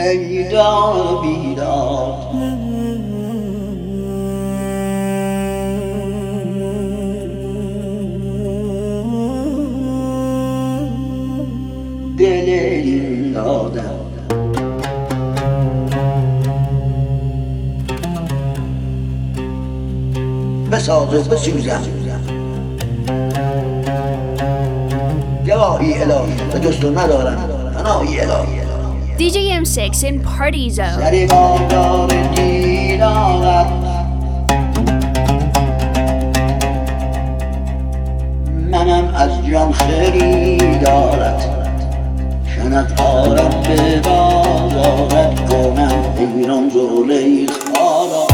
ای دار بیدار دل این دادم بساز بسوزم گواهی الهی به جست و ندارم پناهی الهی DJ M6 in Party Zone. سری بازار دیدارت منم از جان خریدارت شنت آرم به بازارت کنم ایران زلیخا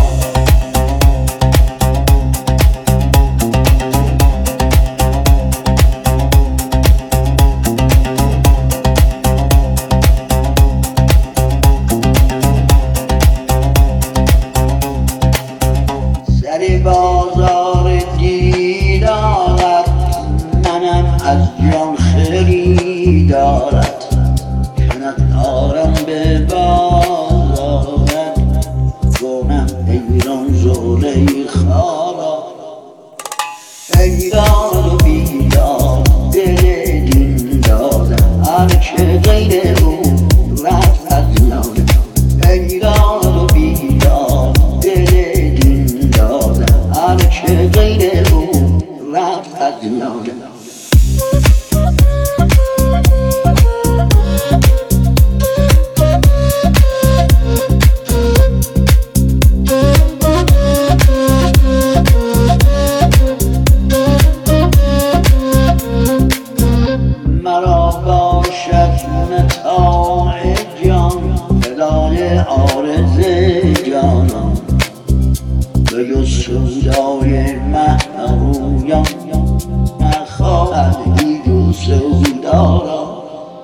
بازار دیدارت منم از جان خریدارت شنت آرم به بازارت کنم ایران زلیخا را ایران و بیدار دل دین دادم هرچه غیر او رفت از یادم ایران و بیدار هرچه غیر او رفت از یادم مرا باشد متاع جان فدای عارض جانان به جز سودای محرویم نخواهد هیچ سودا را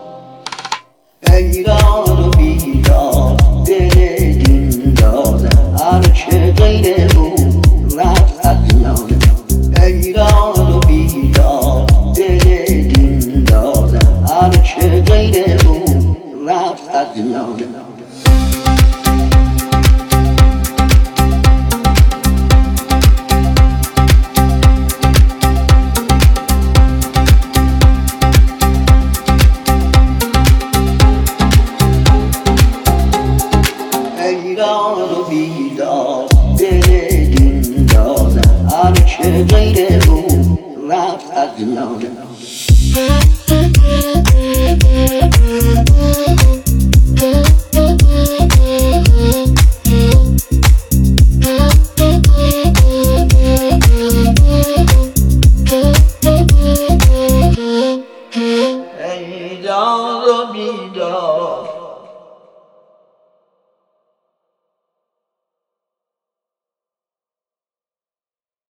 ایران و بیدار دل دین دادم هرچه غیر او رفت از یادم ایران و بیدار دل دین دادم هرچه غیر او رفت از یادم ایران و بیدار دل دین دادم هرچه غیر او رفت از یادم ایران و بیدار